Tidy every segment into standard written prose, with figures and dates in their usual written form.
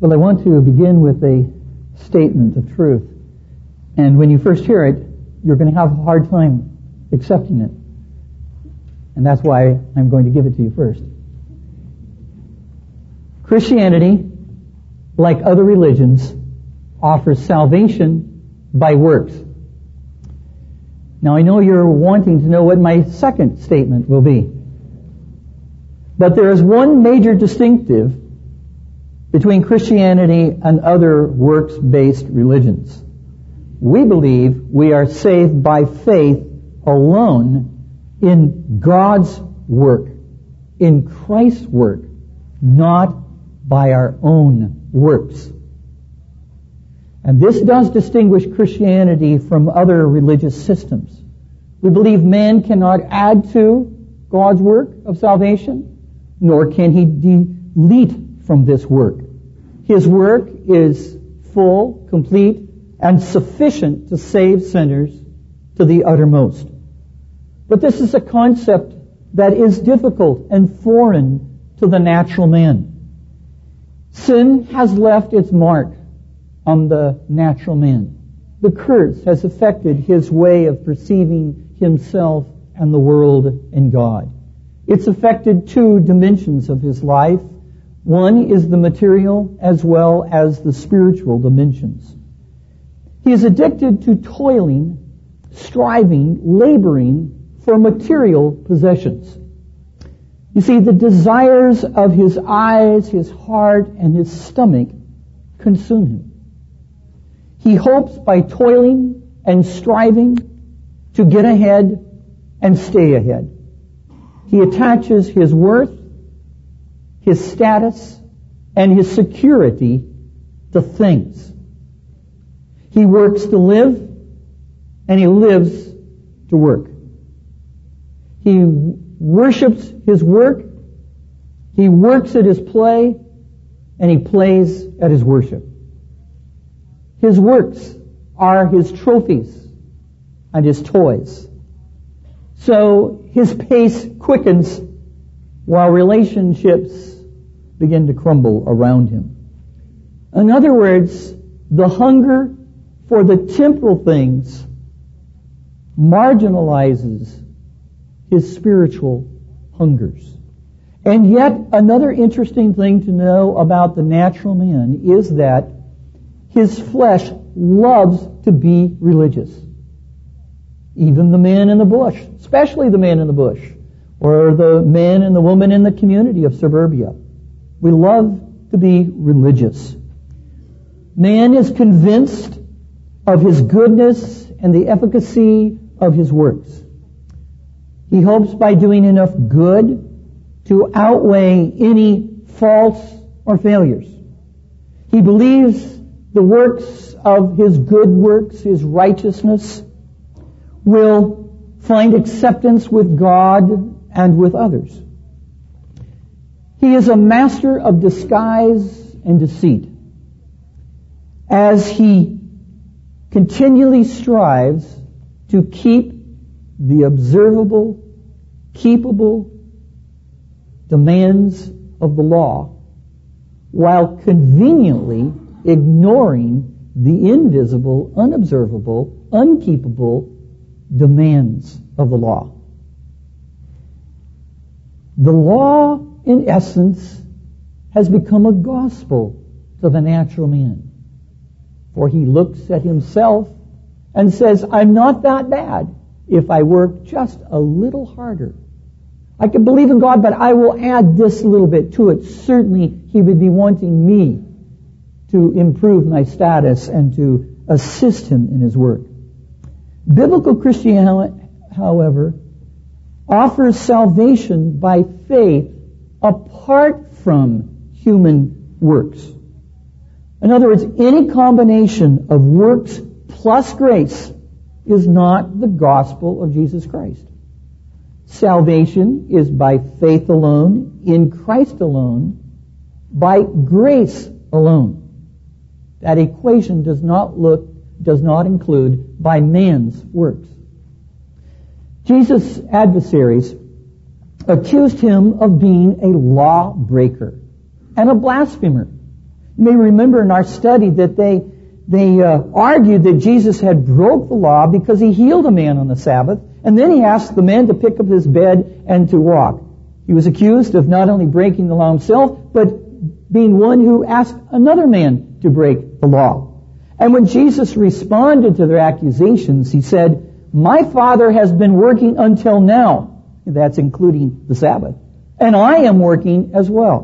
Well, I want to begin with a statement of truth. And when you first hear it, you're going to have a hard time accepting it. And that's why I'm going to give it to you first. Christianity, like other religions, offers salvation by works. Now, I know you're wanting to know what my second statement will be. But there is one major distinctive between Christianity and other works-based religions. We believe we are saved by faith alone in God's work, in Christ's work, not by our own works. And this does distinguish Christianity from other religious systems. We believe man cannot add to God's work of salvation, nor can he delete from this work. His work is full, complete, and sufficient to save sinners to the uttermost. But this is a concept that is difficult and foreign to the natural man. Sin has left its mark on the natural man. The curse has affected his way of perceiving himself and the world and God. It's affected two dimensions of his life. One is the material as well as the spiritual dimensions. He is addicted to toiling, striving, laboring for material possessions. You see, the desires of his eyes, his heart, and his stomach consume him. He hopes by toiling and striving to get ahead and stay ahead. He attaches his worth, his status, and his security to things. He works to live, and he lives to work. He worships his work, he works at his play, and he plays at his worship. His works are his trophies and his toys. So his pace quickens while relationships begin to crumble around him. In other words, the hunger for the temporal things marginalizes his spiritual hungers. And yet, another interesting thing to know about the natural man is that his flesh loves to be religious. Even the man in the bush, especially the man in the bush, or the man and the woman in the community of suburbia. We love to be religious. Man is convinced of his goodness and the efficacy of his works. He hopes by doing enough good to outweigh any faults or failures. He believes the works of his good works, his righteousness, will find acceptance with God and with others. He is a master of disguise and deceit. As he continually strives to keep the observable, keepable demands of the law, while conveniently ignoring the invisible, unobservable, unkeepable demands of the law. The law, in essence, has become a gospel to the natural man. For he looks at himself and says, I'm not that bad if I work just a little harder. I can believe in God, but I will add this little bit to it. Certainly, he would be wanting me to improve my status and to assist him in his work. Biblical Christianity, however, offers salvation by faith apart from human works. In other words, any combination of works plus grace is not the gospel of Jesus Christ. Salvation is by faith alone, in Christ alone, by grace alone. That equation does not include by man's works. Jesus' adversaries accused him of being a lawbreaker and a blasphemer. You may remember in our study that they argued that Jesus had broke the law because he healed a man on the Sabbath, and then he asked the man to pick up his bed and to walk. He was accused of not only breaking the law himself, but being one who asked another man to break the law. And when Jesus responded to their accusations, he said, "My Father has been working until now." That's including the Sabbath. "And I am working as well."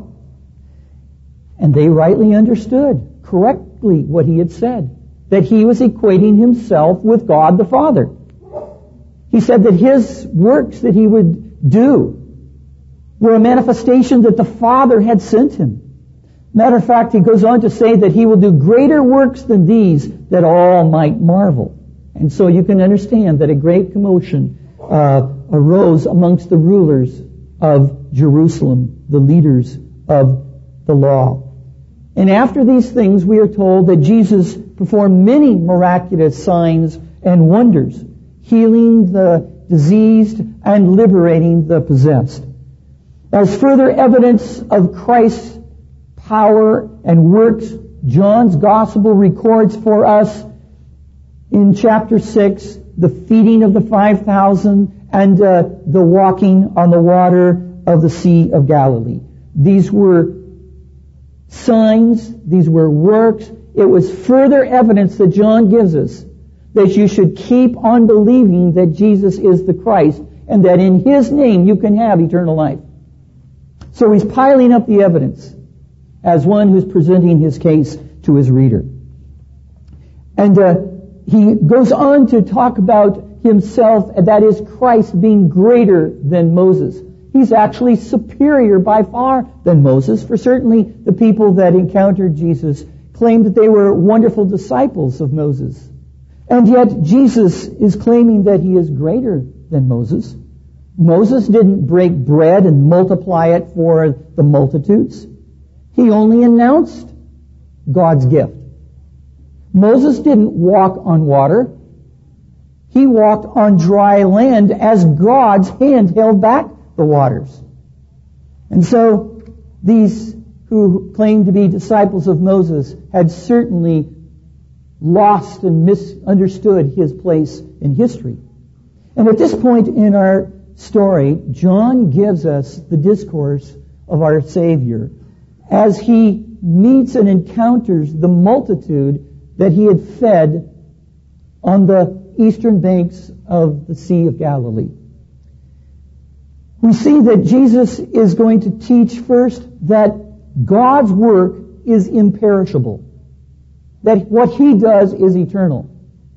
And they rightly understood correctly what he had said, that he was equating himself with God the Father. He said that his works that he would do were a manifestation that the Father had sent him. Matter of fact, he goes on to say that he will do greater works than these, that all might marvel. And so you can understand that a great commotion arose amongst the rulers of Jerusalem, the leaders of the law. And after these things, we are told that Jesus performed many miraculous signs and wonders, healing the diseased and liberating the possessed. As further evidence of Christ's power and works, John's Gospel records for us in chapter 6 the feeding of the 5,000 and the walking on the water of the Sea of Galilee. These were signs, these were works. It was further evidence that John gives us that you should keep on believing that Jesus is the Christ and that in his name you can have eternal life. So he's piling up the evidence as one who's presenting his case to his reader. And he goes on to talk about himself, that is Christ being greater than Moses. He's actually superior by far than Moses, for certainly the people that encountered Jesus claimed that they were wonderful disciples of Moses. And yet Jesus is claiming that he is greater than Moses. Moses didn't break bread and multiply it for the multitudes. He only announced God's gift. Moses didn't walk on water. He walked on dry land as God's hand held back the waters. And so these who claimed to be disciples of Moses had certainly lost and misunderstood his place in history. And at this point in our story, John gives us the discourse of our Savior as he meets and encounters the multitude that he had fed on the eastern banks of the Sea of Galilee. We see that Jesus is going to teach first that God's work is imperishable, that what he does is eternal,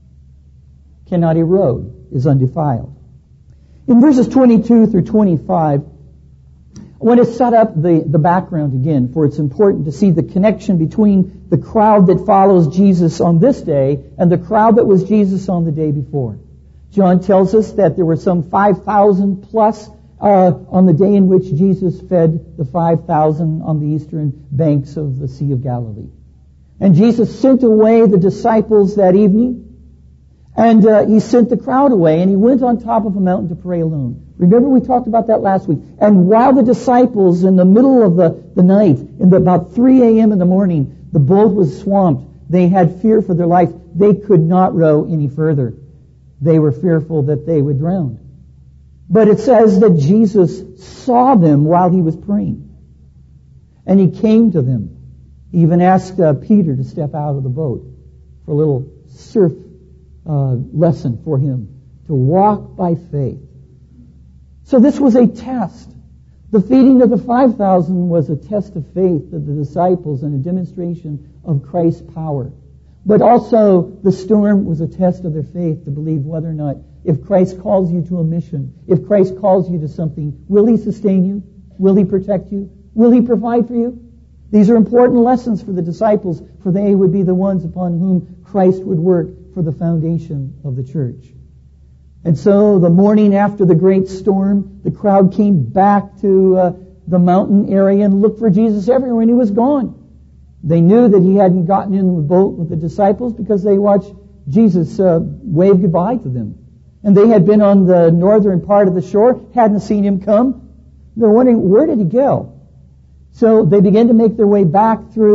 cannot erode, is undefiled. In verses 22 through 25, I want to set up the background again, for it's important to see the connection between the crowd that follows Jesus on this day and the crowd that was Jesus on the day before. John tells us that there were some 5,000 plus on the day in which Jesus fed the 5,000 on the eastern banks of the Sea of Galilee. And Jesus sent away the disciples that evening, and he sent the crowd away, and he went on top of a mountain to pray alone. Remember, we talked about that last week. And while the disciples, in the middle of the night, about 3 a.m. in the morning, the boat was swamped. They had fear for their life. They could not row any further. They were fearful that they would drown. But it says that Jesus saw them while he was praying. And he came to them. He even asked Peter to step out of the boat for a little surf lesson for him, to walk by faith. So this was a test. The feeding of the 5,000 was a test of faith of the disciples and a demonstration of Christ's power. But also the storm was a test of their faith to believe whether or not, if Christ calls you to a mission, if Christ calls you to something, will he sustain you? Will he protect you? Will he provide for you? These are important lessons for the disciples, for they would be the ones upon whom Christ would work for the foundation of the church. And so the morning after the great storm, the crowd came back to the mountain area and looked for Jesus everywhere, and he was gone. They knew that he hadn't gotten in the boat with the disciples because they watched Jesus wave goodbye to them. And they had been on the northern part of the shore, hadn't seen him come. They're wondering, where did he go? So they began to make their way back through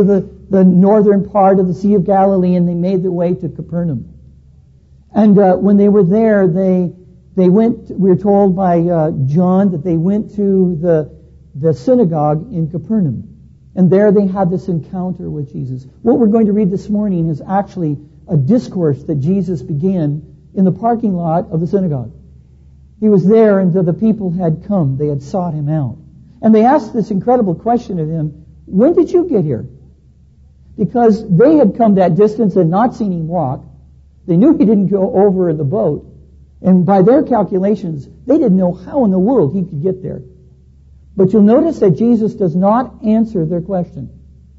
the northern part of the Sea of Galilee, and they made their way to Capernaum. And when they were there, they went, we're told by John, that they went to the synagogue in Capernaum. And there they had this encounter with Jesus. What we're going to read this morning is actually a discourse that Jesus began in the parking lot of the synagogue. He was there, and the people had come. They had sought him out. And they asked this incredible question of him, when did you get here? Because they had come that distance and not seen him walk. They knew he didn't go over in the boat. And by their calculations, they didn't know how in the world he could get there. But you'll notice that Jesus does not answer their question,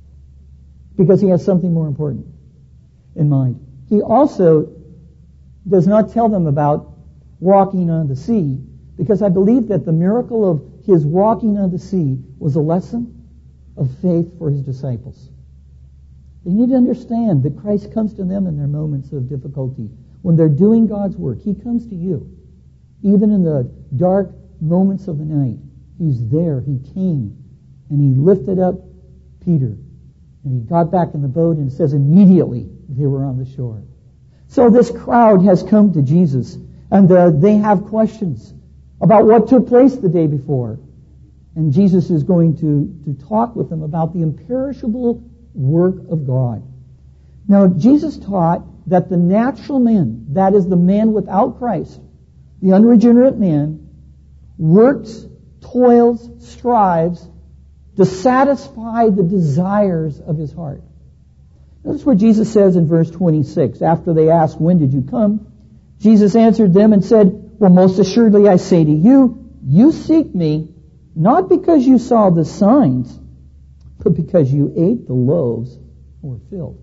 because he has something more important in mind. He also does not tell them about walking on the sea, because I believe that the miracle of his walking on the sea was a lesson of faith for his disciples. They need to understand that Christ comes to them in their moments of difficulty. When they're doing God's work, he comes to you. Even in the dark moments of the night, he's there. He came and he lifted up Peter. And he got back in the boat, and it says immediately they were on the shore. So this crowd has come to Jesus, and they have questions about what took place the day before. And Jesus is going to talk with them about the imperishable work of God. Now, Jesus taught that the natural man, that is the man without Christ, the unregenerate man, works, toils, strives to satisfy the desires of his heart. Notice what Jesus says in verse 26. After they asked, when did you come? Jesus answered them and said, well, most assuredly I say to you, you seek me not because you saw the signs, but because you ate the loaves and were filled.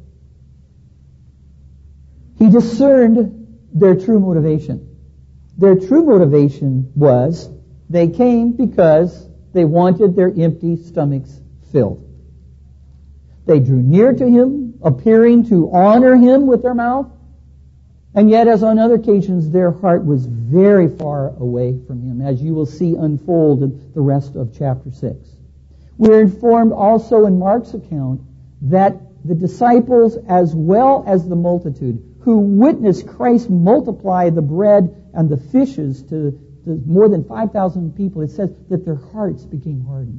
He discerned their true motivation. Their true motivation was they came because they wanted their empty stomachs filled. They drew near to him, appearing to honor him with their mouth, and yet, as on other occasions, their heart was very far away from him, as you will see unfold in the rest of chapter 6. We're informed also in Mark's account that the disciples, as well as the multitude, who witnessed Christ multiply the bread and the fishes to more than 5,000 people, it says that their hearts became hardened.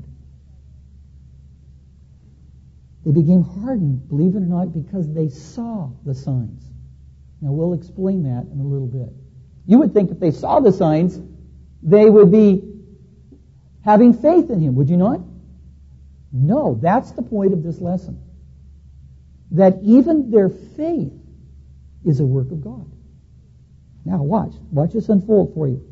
They became hardened, believe it or not, because they saw the signs. Now, we'll explain that in a little bit. You would think if they saw the signs, they would be having faith in him, would you not? No, that's the point of this lesson. That even their faith is a work of God. Now, watch this unfold for you.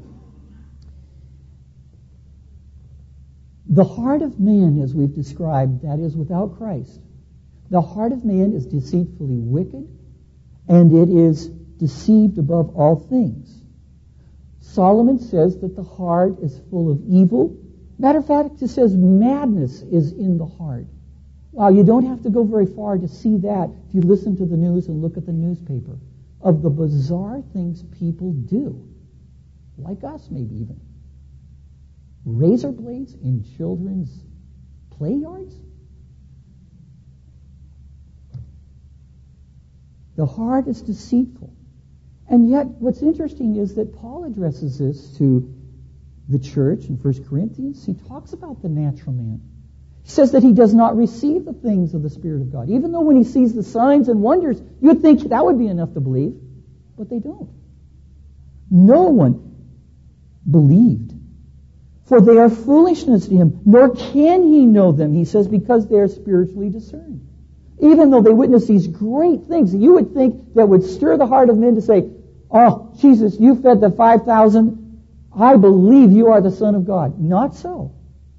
The heart of man, as we've described, that is without Christ, the heart of man is deceitfully wicked, and it is deceived above all things. Solomon says that the heart is full of evil. Matter of fact, it says madness is in the heart. Well, you don't have to go very far to see that if you listen to the news and look at the newspaper of the bizarre things people do, like us maybe even. Razor blades in children's play yards? The heart is deceitful. And yet, what's interesting is that Paul addresses this to the church in 1 Corinthians. He talks about the natural man. He says that he does not receive the things of the Spirit of God. Even though when he sees the signs and wonders, you'd think that would be enough to believe. But they don't. No one believed. For they are foolishness to him, nor can he know them, he says, because they are spiritually discerned. Even though they witness these great things, you would think that would stir the heart of men to say, oh, Jesus, you fed the 5,000. I believe you are the Son of God. Not so.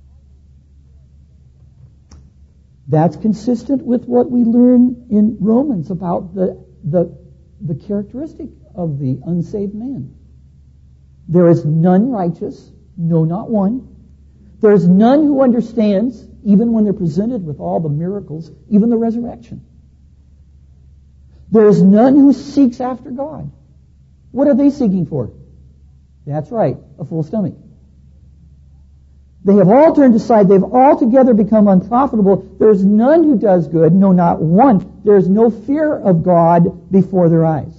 That's consistent with what we learn in Romans about the characteristic of the unsaved man. There is none righteous, no, not one. There is none who understands, even when they're presented with all the miracles, even the resurrection. There is none who seeks after God. What are they seeking for? That's right, a full stomach. They have all turned aside. They've altogether become unprofitable. There is none who does good, no, not one. There is no fear of God before their eyes.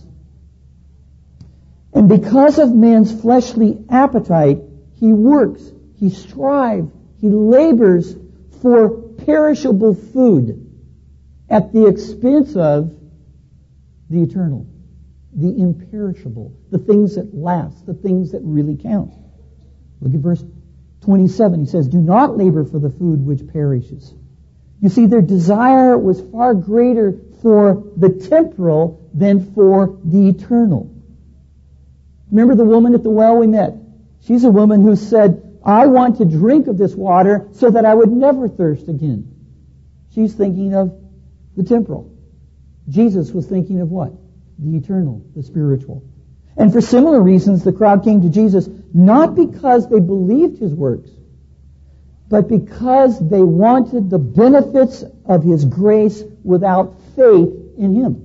And because of man's fleshly appetite, he works, he strives, he labors for perishable food at the expense of the eternal, the imperishable, the things that last, the things that really count. Look at verse 27. He says, do not labor for the food which perishes. You see, their desire was far greater for the temporal than for the eternal. Remember the woman at the well we met? She's a woman who said, I want to drink of this water so that I would never thirst again. She's thinking of the temporal. Jesus was thinking of what? The eternal, the spiritual. And for similar reasons, the crowd came to Jesus not because they believed his works, but because they wanted the benefits of his grace without faith in him.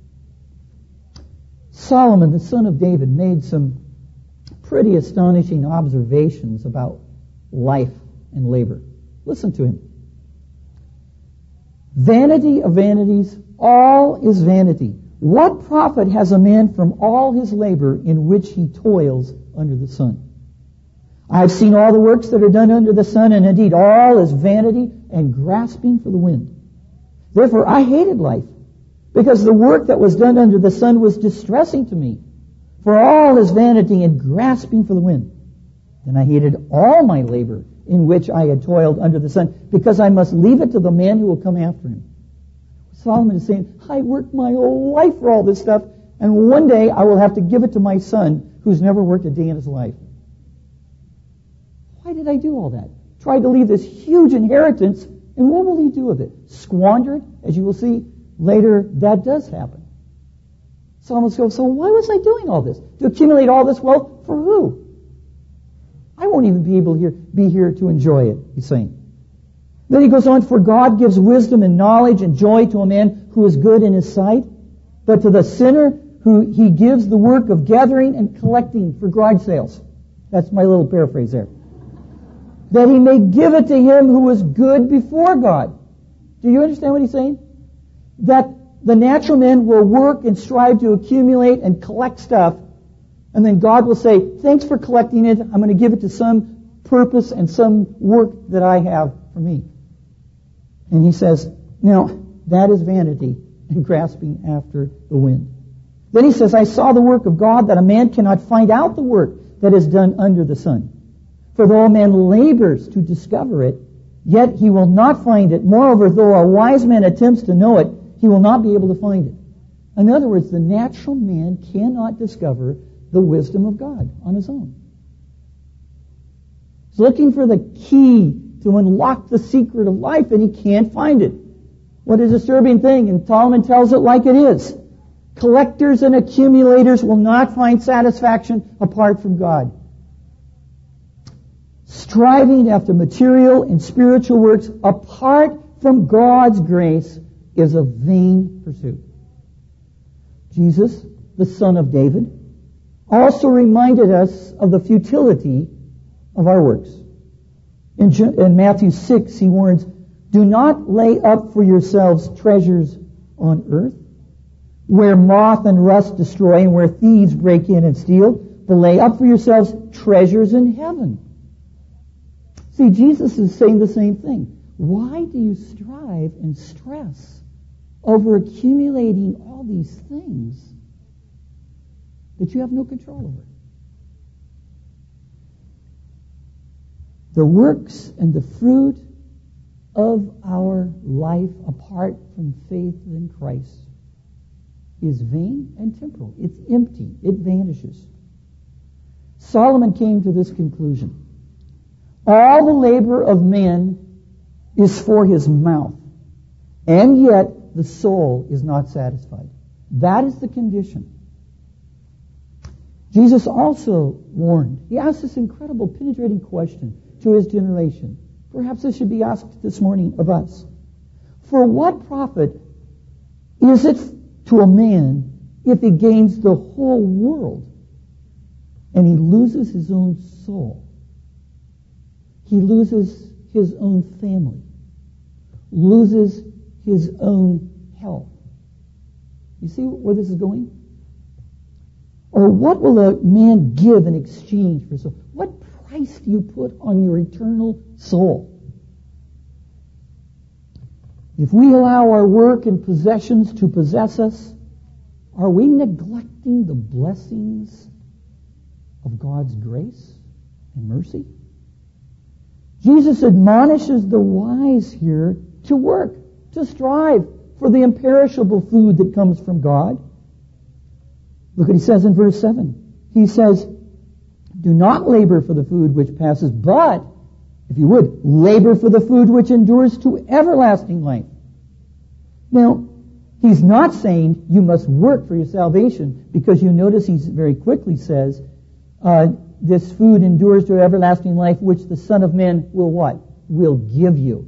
Solomon, the son of David, made some pretty astonishing observations about life and labor. Listen to him. Vanity of vanities, all is vanity. What profit has a man from all his labor in which he toils under the sun? I have seen all the works that are done under the sun, and indeed all is vanity and grasping for the wind. Therefore I hated life, because the work that was done under the sun was distressing to me. For all is vanity and grasping for the wind. Then I hated all my labor in which I had toiled under the sun, because I must leave it to the man who will come after him. Solomon is saying, I worked my whole life for all this stuff, and one day I will have to give it to my son who's never worked a day in his life. Why did I do all that? Tried to leave this huge inheritance, and what will he do with it? Squander it? As you will see later, that does happen. Solomon goes, so why was I doing all this? To accumulate all this wealth for who? I won't even be able to be here to enjoy it, he's saying. Then he goes on, for God gives wisdom and knowledge and joy to a man who is good in his sight, but to the sinner who he gives the work of gathering and collecting for garage sales. That's my little paraphrase there. That he may give it to him who is good before God. Do you understand what he's saying? That the natural man will work and strive to accumulate and collect stuff, and then God will say, thanks for collecting it, I'm going to give it to some purpose and some work that I have for me. And he says, now, that is vanity and grasping after the wind. Then he says, I saw the work of God, that a man cannot find out the work that is done under the sun. For though a man labors to discover it, yet he will not find it. Moreover, though a wise man attempts to know it, he will not be able to find it. In other words, the natural man cannot discover the wisdom of God on his own. He's looking for the key to unlock the secret of life, and he can't find it. What a disturbing thing, and Solomon tells it like it is. Collectors and accumulators will not find satisfaction apart from God. Striving after material and spiritual works apart from God's grace is a vain pursuit. Jesus, the son of David, also reminded us of the futility of our works. In Matthew 6, he warns, do not lay up for yourselves treasures on earth, where moth and rust destroy and where thieves break in and steal, but lay up for yourselves treasures in heaven. See, Jesus is saying the same thing. Why do you strive and stress over accumulating all these things that you have no control over? The works and the fruit of our life apart from faith in Christ is vain and temporal. It's empty. It vanishes. Solomon came to this conclusion. All the labor of man is for his mouth, and yet the soul is not satisfied. That is the condition. Jesus also warned. He asked this incredible, penetrating question to his generation. Perhaps this should be asked this morning of us. For what profit is it to a man if he gains the whole world and he loses his own soul? he loses his own family, loses his own health. You see where this is going? Or what will a man give in exchange for soul? What price do you put on your eternal soul? If we allow our work and possessions to possess us, are we neglecting the blessings of God's grace and mercy? Jesus admonishes the wise here to work, to strive for the imperishable food that comes from God. Look what he says in verse 7. He says, do not labor for the food which passes, but, if you would, labor for the food which endures to everlasting life. Now, he's not saying you must work for your salvation, because you notice he very quickly says, this food endures to everlasting life, which the Son of Man will what? Will give you.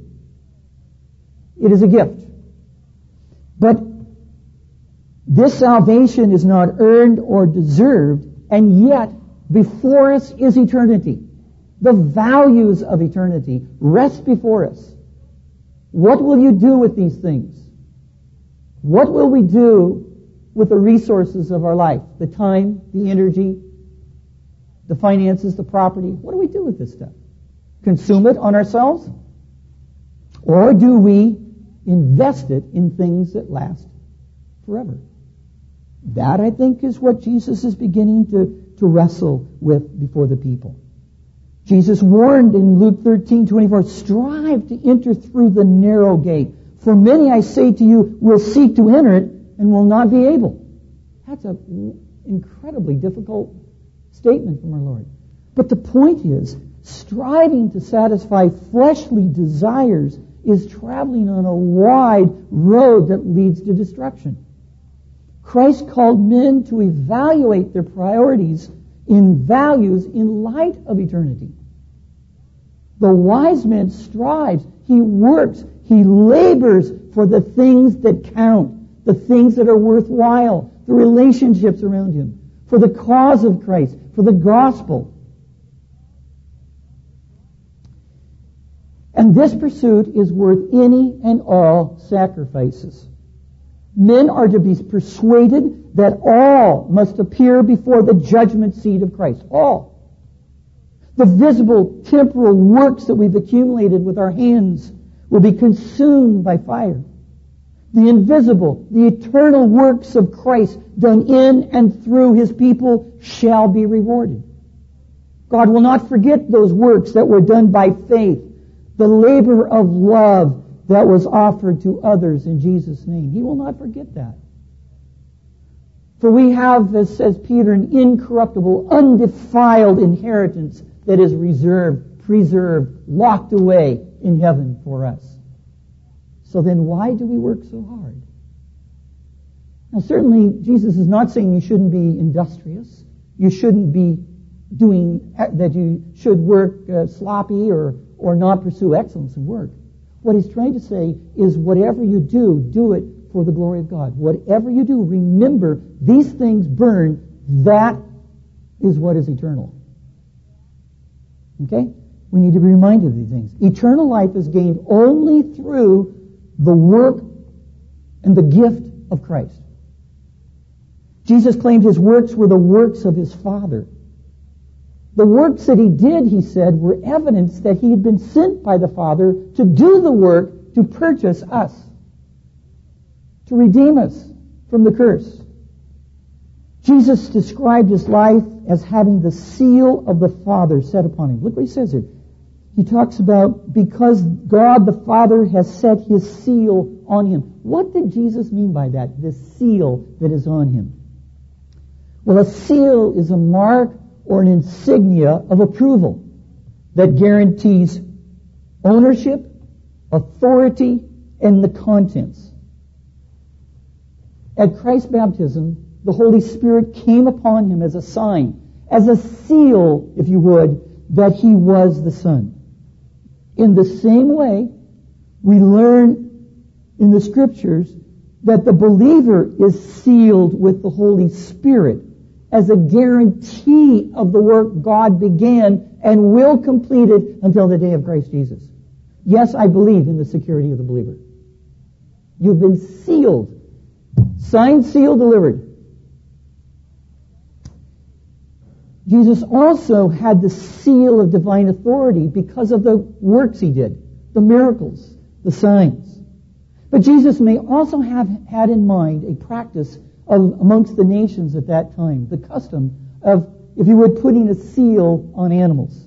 It is a gift. But this salvation is not earned or deserved, and yet before us is eternity. The values of eternity rest before us. What will you do with these things? What will we do with the resources of our life? The time, the energy, the finances, the property. What do we do with this stuff? Consume it on ourselves? Or do we invest it in things that last forever? That, I think, is what Jesus is beginning to wrestle with before the people. Jesus warned in Luke 13:24, strive to enter through the narrow gate. For many, I say to you, will seek to enter it and will not be able. That's an incredibly difficult statement from our Lord. But the point is, striving to satisfy fleshly desires is traveling on a wide road that leads to destruction. Christ called men to evaluate their priorities in values in light of eternity. The wise man strives, he works, he labors for the things that count, the things that are worthwhile, the relationships around him, for the cause of Christ, for the gospel. And this pursuit is worth any and all sacrifices. Men are to be persuaded that all must appear before the judgment seat of Christ. All. The visible, temporal works that we've accumulated with our hands will be consumed by fire. The invisible, the eternal works of Christ done in and through his people shall be rewarded. God will not forget those works that were done by faith, the labor of love that was offered to others in Jesus' name. He will not forget that. For we have, as says Peter, an incorruptible, undefiled inheritance that is reserved, preserved, locked away in heaven for us. So then why do we work so hard? Now certainly Jesus is not saying you shouldn't be industrious. You shouldn't be doing, that you should work sloppy or not pursue excellence in work. What he's trying to say is whatever you do, do it for the glory of God. Whatever you do, remember these things burn. That is what is eternal. Okay? We need to be reminded of these things. Eternal life is gained only through the work and the gift of Christ. Jesus claimed his works were the works of his Father. The works that he did, he said, were evidence that he had been sent by the Father to do the work to purchase us, to redeem us from the curse. Jesus described his life as having the seal of the Father set upon him. Look what he says here. He talks about because God the Father has set his seal on him. What did Jesus mean by that? The seal that is on him. Well, a seal is a mark or an insignia of approval that guarantees ownership, authority, and the contents. At Christ's baptism, the Holy Spirit came upon him as a sign, as a seal, if you would, that he was the Son. In the same way, we learn in the Scriptures that the believer is sealed with the Holy Spirit as a guarantee of the work God began and will complete it until the day of Christ Jesus. Yes, I believe in the security of the believer. You've been sealed. Signed, sealed, delivered. Jesus also had the seal of divine authority because of the works he did, the miracles, the signs. But Jesus may also have had in mind a practice amongst the nations at that time, the custom of, if you would, putting a seal on animals.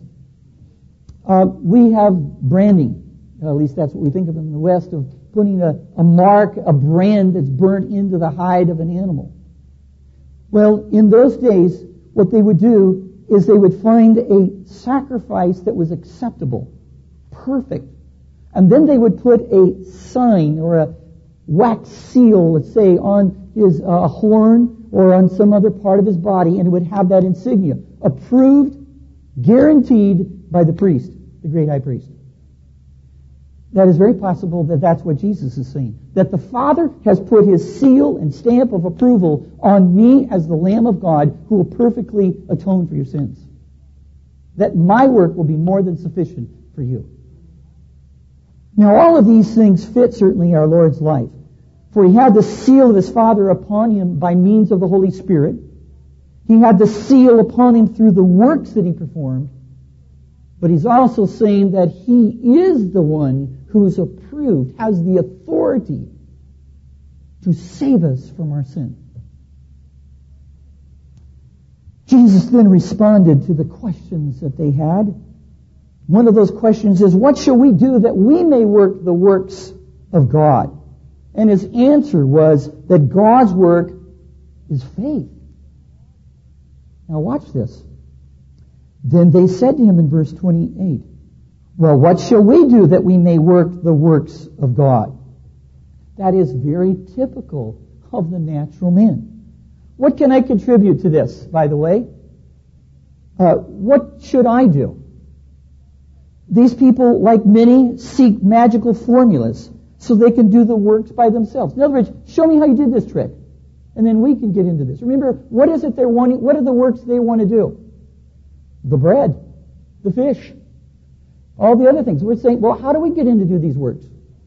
We have branding, at least that's what we think of in the West, of putting a mark, a brand that's burnt into the hide of an animal. Well, in those days, what they would do is they would find a sacrifice that was acceptable, perfect, and then they would put a sign or a wax seal, let's say, on his horn or on some other part of his body, and it would have that insignia, approved, guaranteed by the priest, the great high priest. That is very possible that that's what Jesus is saying. That the Father has put his seal and stamp of approval on me as the Lamb of God who will perfectly atone for your sins. That my work will be more than sufficient for you. Now all of these things fit certainly our Lord's life. For he had the seal of his Father upon him by means of the Holy Spirit. He had the seal upon him through the works that he performed. But he's also saying that he is the one who's approved, has the authority to save us from our sin. Jesus then responded to the questions that they had. One of those questions is, what shall we do that we may work the works of God? And his answer was that God's work is faith. Now watch this. Then they said to him in verse 28, well, what shall we do that we may work the works of God? That is very typical of the natural man. What can I contribute to this, by the way? What should I do? These people, like many, seek magical formulas so they can do the works by themselves. In other words, show me how you did this trick, and then we can get into this. Remember, what is it they're wanting? What are the works they want to do? The bread, the fish, all the other things. We're saying, well, how do we get in to do these works?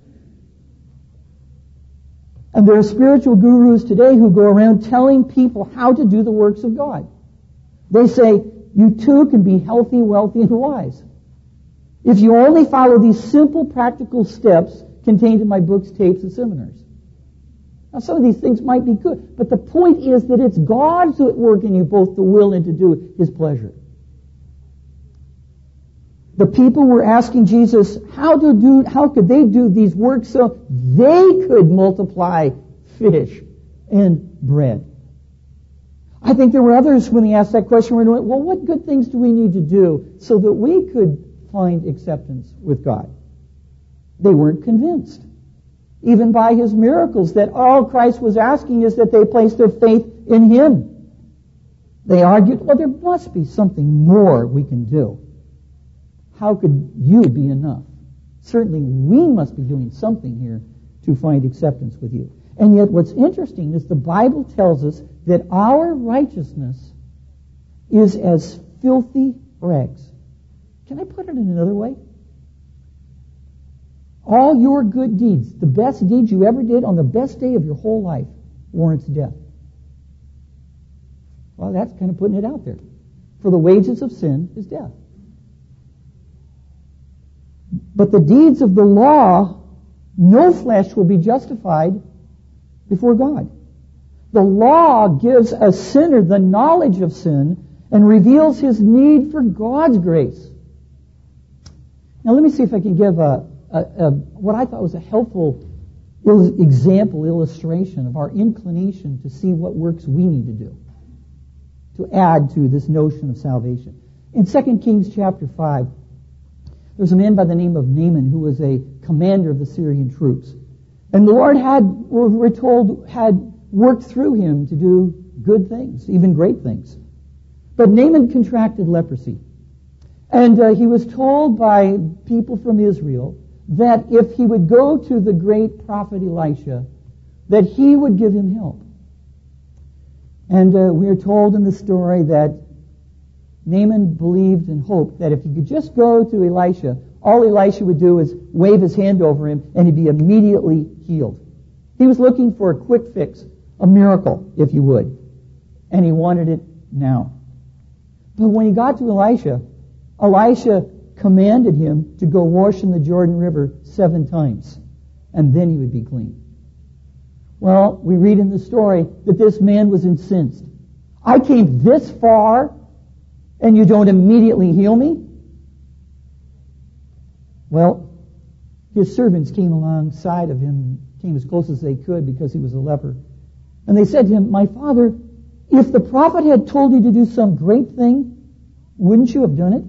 And there are spiritual gurus today who go around telling people how to do the works of God. They say, you too can be healthy, wealthy, and wise if you only follow these simple, practical steps contained in my books, tapes, and seminars. Now, some of these things might be good, but the point is that it's God's at work in you both to will and to do his pleasure. The people were asking Jesus how could they do these works so they could multiply fish and bread. I think there were others when they asked that question were going, well, what good things do we need to do so that we could find acceptance with God? They weren't convinced, even by his miracles, that all Christ was asking is that they place their faith in him. They argued, well, there must be something more we can do. How could you be enough? Certainly we must be doing something here to find acceptance with you. And yet what's interesting is the Bible tells us that our righteousness is as filthy rags. Can I put it in another way? All your good deeds, the best deeds you ever did on the best day of your whole life, warrants death. Well, that's kind of putting it out there. For the wages of sin is death. But the deeds of the law, no flesh will be justified before God. The law gives a sinner the knowledge of sin and reveals his need for God's grace. Now let me see if I can give what I thought was a helpful illustration of our inclination to see what works we need to do to add to this notion of salvation. In 2 Kings chapter 5, there's a man by the name of Naaman who was a commander of the Syrian troops. And the Lord we're told, had worked through him to do good things, even great things. But Naaman contracted leprosy. And he was told by people from Israel that if he would go to the great prophet Elisha, that he would give him help. And we are told in the story that Naaman believed and hoped that if he could just go to Elisha, all Elisha would do is wave his hand over him and he'd be immediately healed. He was looking for a quick fix, a miracle, if you would. And he wanted it now. But when he got to Elisha, Elisha commanded him to go wash in the Jordan River 7 times, and then he would be clean. Well, we read in the story that this man was incensed. I came this far, and you don't immediately heal me? Well, his servants came alongside of him, came as close as they could because he was a leper. And they said to him, my father, if the prophet had told you to do some great thing, wouldn't you have done it?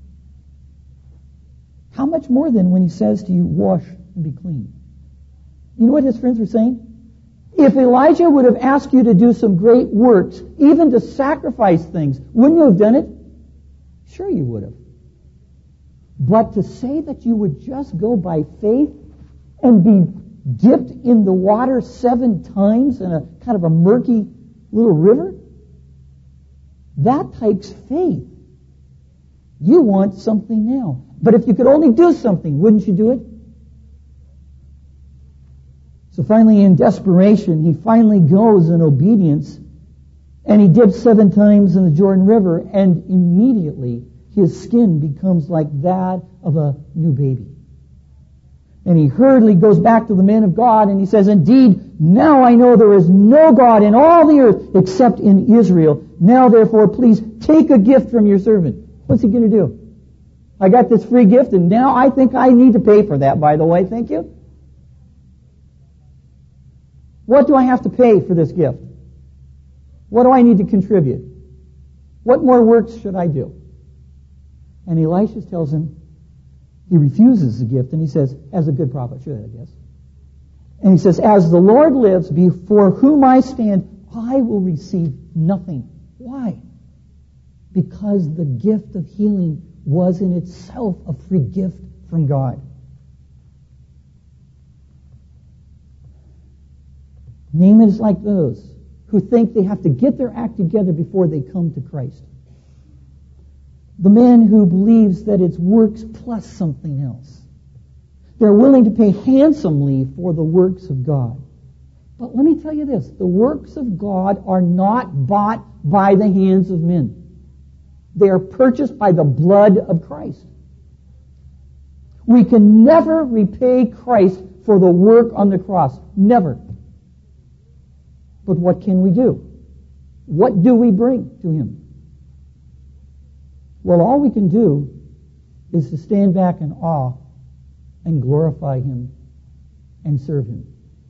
How much more then when he says to you, wash and be clean? You know what his friends were saying? If Elijah would have asked you to do some great works, even to sacrifice things, wouldn't you have done it? Sure you would have. But to say that you would just go by faith and be dipped in the water 7 times in a kind of a murky little river, that takes faith. You want something now. But if you could only do something, wouldn't you do it? So finally, in desperation, he finally goes in obedience, and he dips 7 times in the Jordan River, and immediately his skin becomes like that of a new baby. And he hurriedly goes back to the man of God, and he says, indeed, now I know there is no God in all the earth except in Israel. Now, therefore, please take a gift from your servant. What's he going to do? I got this free gift, and now I think I need to pay for that, by the way. Thank you. What do I have to pay for this gift? What do I need to contribute? What more works should I do? And Elisha tells him, he refuses the gift, and he says, as a good prophet should, I guess. And he says, as the Lord lives, before whom I stand, I will receive nothing. Why? Because the gift of healing was in itself a free gift from God. Naaman is like those who think they have to get their act together before they come to Christ. The man who believes that it's works plus something else. They're willing to pay handsomely for the works of God. But let me tell you this, the works of God are not bought by the hands of men. They are purchased by the blood of Christ. We can never repay Christ for the work on the cross. Never. But what can we do? What do we bring to Him? Well, all we can do is to stand back in awe and glorify Him and serve Him.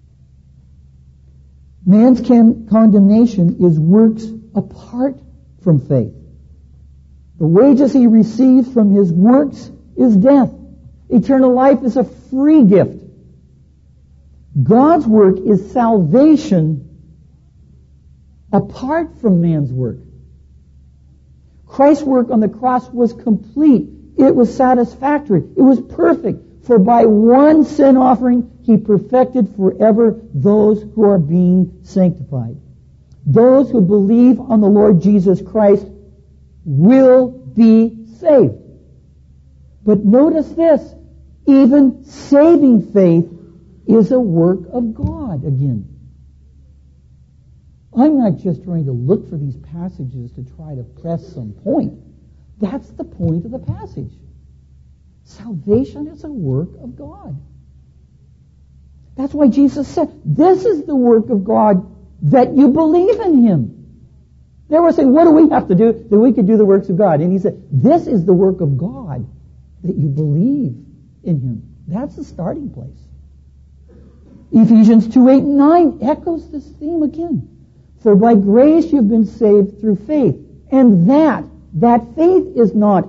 Man's condemnation is works apart from faith. The wages he receives from his works is death. Eternal life is a free gift. God's work is salvation apart from man's work. Christ's work on the cross was complete. It was satisfactory. It was perfect. For by one sin offering, He perfected forever those who are being sanctified. Those who believe on the Lord Jesus Christ will be saved. But notice this, even saving faith is a work of God again. I'm not just trying to look for these passages to try to press some point. That's the point of the passage. Salvation is a work of God. That's why Jesus said, this is the work of God, that you believe in Him. They were saying, what do we have to do that we could do the works of God? And He said, this is the work of God, that you believe in Him. That's the starting place. Ephesians 2:8-9 echoes this theme again. For by grace you've been saved through faith. And that faith is not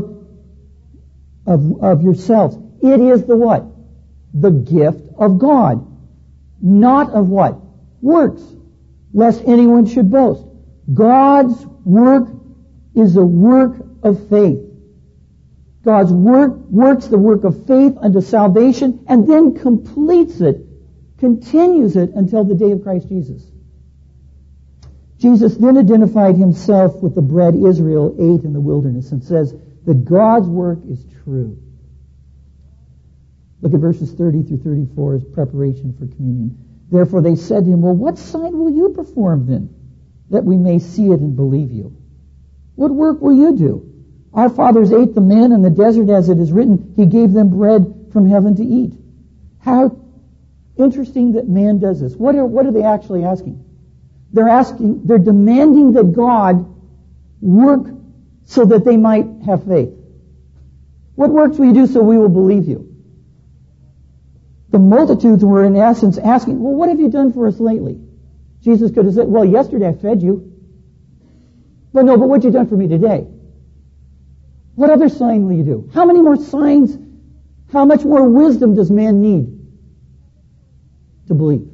of yourselves. It is the what? The gift of God. Not of what? Works. Lest anyone should boast. God's work is a work of faith. God's work works the work of faith unto salvation and then completes it, continues it until the day of Christ Jesus. Jesus then identified himself with the bread Israel ate in the wilderness and says that God's work is true. Look at verses 30 through 34 as preparation for communion. Therefore they said to him, well, what sign will you perform then, that we may see it and believe you? What work will you do? Our fathers ate the manna in the desert, as it is written, he gave them bread from heaven to eat. How interesting that man does this. What are they actually asking? They're demanding that God work so that they might have faith. What works will you do so we will believe you? The multitudes were in essence asking, well, what have you done for us lately? Jesus could have said, well, yesterday I fed you. But no, but what have you done for me today? What other sign will you do? How many more signs, how much more wisdom does man need to believe?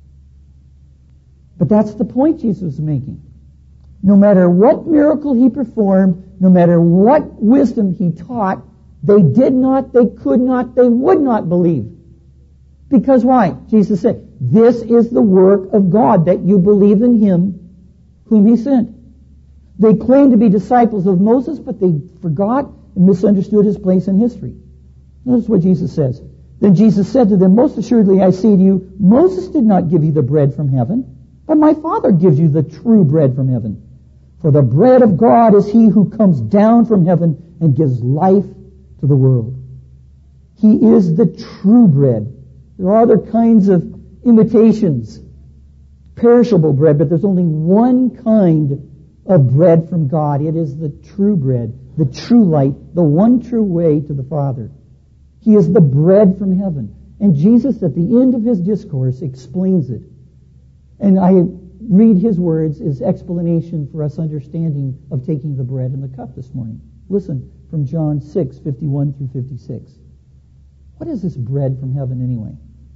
But that's the point Jesus was making. No matter what miracle he performed, no matter what wisdom he taught, they did not, they could not, they would not believe. Because why? Jesus said, this is the work of God, that you believe in him whom he sent. They claimed to be disciples of Moses, but they forgot and misunderstood his place in history. Notice what Jesus says. Then Jesus said to them, most assuredly I say to you, Moses did not give you the bread from heaven, but my Father gives you the true bread from heaven. For the bread of God is he who comes down from heaven and gives life to the world. He is the true bread. There are other kinds of imitations, perishable bread, but there's only one kind of bread from God. It is the true bread, the true light, the one true way to the Father. He is the bread from heaven. And Jesus, at the end of his discourse, explains it. And I read his words as explanation for us understanding of taking the bread and the cup this morning. Listen from John 6:51 through 56. What is this bread from heaven anyway?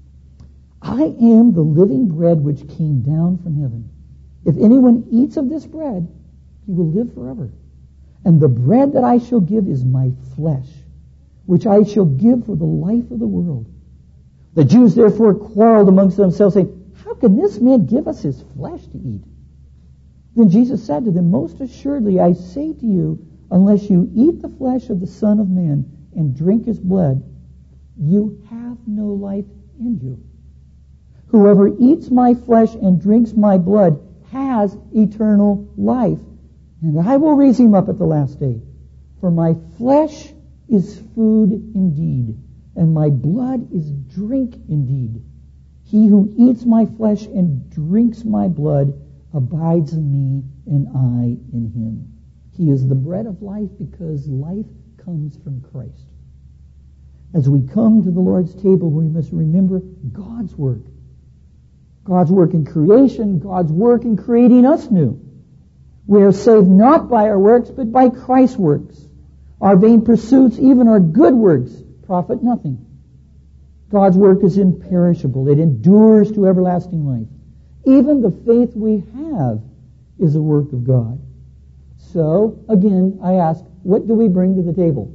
I am the living bread which came down from heaven. If anyone eats of this bread, he will live forever. And the bread that I shall give is my flesh, which I shall give for the life of the world. The Jews therefore quarreled amongst themselves, saying, how can this man give us his flesh to eat? Then Jesus said to them, most assuredly I say to you, unless you eat the flesh of the Son of Man and drink his blood, you have no life in you. Whoever eats my flesh and drinks my blood has eternal life, and I will raise him up at the last day. For my flesh is food indeed, and my blood is drink indeed. He who eats my flesh and drinks my blood abides in me, and I in him. He is the bread of life, because life comes from Christ. As we come to the Lord's table, we must remember God's work. God's work in creation, God's work in creating us new. We are saved not by our works, but by Christ's works. Our vain pursuits, even our good works, profit nothing. God's work is imperishable. It endures to everlasting life. Even the faith we have is a work of God. So, again, I ask, what do we bring to the table?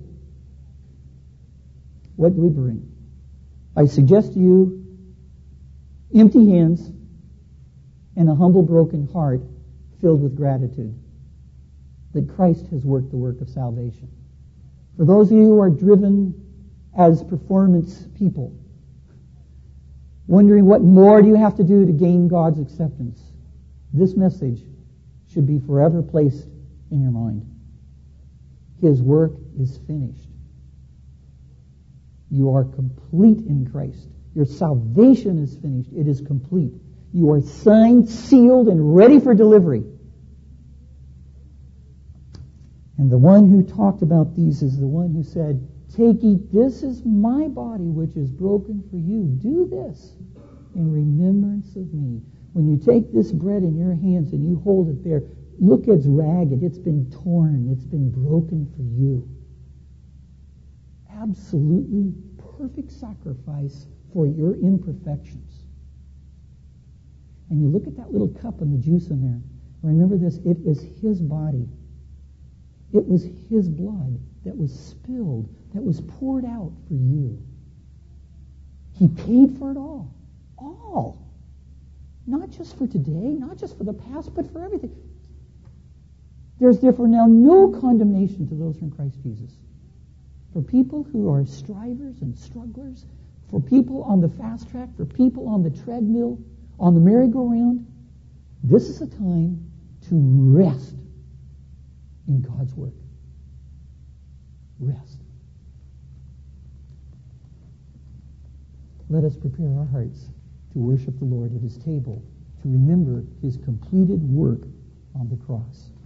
What do we bring? I suggest to you empty hands and a humble, broken heart filled with gratitude that Christ has worked the work of salvation. For those of you who are driven as performance people, wondering what more do you have to do to gain God's acceptance, this message should be forever placed in your mind. His work is finished. You are complete in Christ. Your salvation is finished. It is complete. You are signed, sealed, and ready for delivery. And the one who talked about these is the one who said, take, eat, this is my body which is broken for you. Do this in remembrance of me. When you take this bread in your hands and you hold it there, look, it's ragged, it's been torn, it's been broken for you. Absolutely perfect sacrifice for your imperfections. And you look at that little cup and the juice in there. Remember this, it is his body. It was his blood that was spilled, that was poured out for you. He paid for it all. All. Not just for today, not just for the past, but for everything. There's therefore now no condemnation to those who are in Christ Jesus. For people who are strivers and strugglers, for people on the fast track, for people on the treadmill, on the merry-go-round, this is a time to rest in God's Word. Rest. Let us prepare our hearts to worship the Lord at His table, to remember His completed work on the cross.